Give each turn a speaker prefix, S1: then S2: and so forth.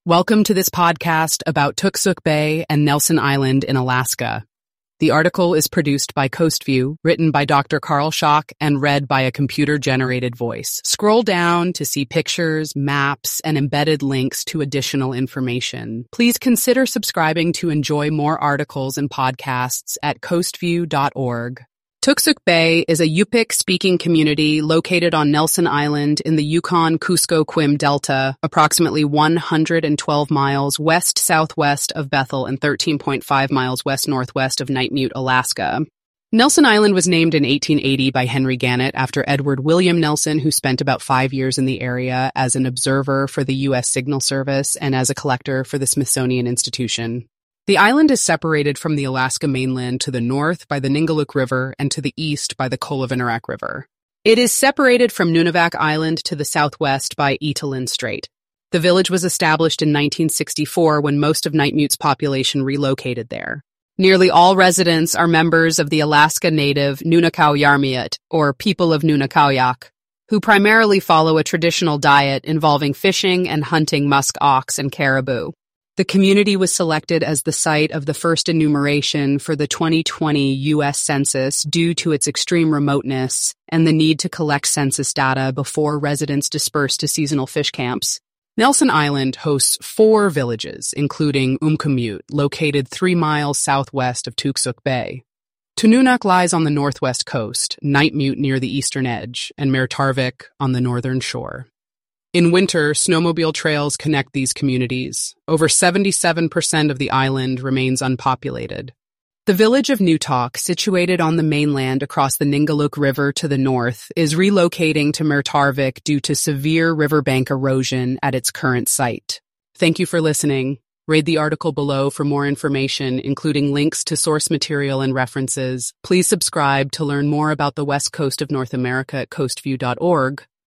S1: Welcome to this podcast about Tooksuk Bay and Nelson Island in Alaska. The article is produced by Coastview, written by Dr. Carl Schock, and read by a computer-generated voice. Scroll down to see pictures, maps, and embedded links to additional information. Please consider subscribing to enjoy more articles and podcasts at coastview.org. Tooksuk Bay is a Yupik-speaking community located on Nelson Island in the Yukon-Kuskokwim Delta, approximately 112 miles west-southwest of Bethel and 13.5 miles west-northwest of Nightmute, Alaska. Nelson Island was named in 1880 by Henry Gannett after Edward William Nelson, who spent about 5 years in the area as an observer for the U.S. Signal Service and as a collector for the Smithsonian Institution. The island is separated from the Alaska mainland to the north by the Ningaluk River and to the east by the Kolovinarak River. It is separated from Nunivak Island to the southwest by Etalin Strait. The village was established in 1964 when most of Nightmute's population relocated there. Nearly all residents are members of the Alaska Native Nunakau Yarmiut, or People of Nunakauyak, who primarily follow a traditional diet involving fishing and hunting musk ox and caribou. The community was selected as the site of the first enumeration for the 2020 U.S. Census due to its extreme remoteness and the need to collect census data before residents disperse to seasonal fish camps. Nelson Island hosts 4 villages, including Umkamute, located 3 miles southwest of Tooksuk Bay. Tununuk lies on the northwest coast, Nightmute near the eastern edge, and Mertarvik on the northern shore. In winter, snowmobile trails connect these communities. Over 77% of the island remains unpopulated. The village of Nutok, situated on the mainland across the Ningaluk River to the north, is relocating to Mertarvik due to severe riverbank erosion at its current site. Thank you for listening. Read the article below for more information, including links to source material and references. Please subscribe to learn more about the west coast of North America at coastview.org.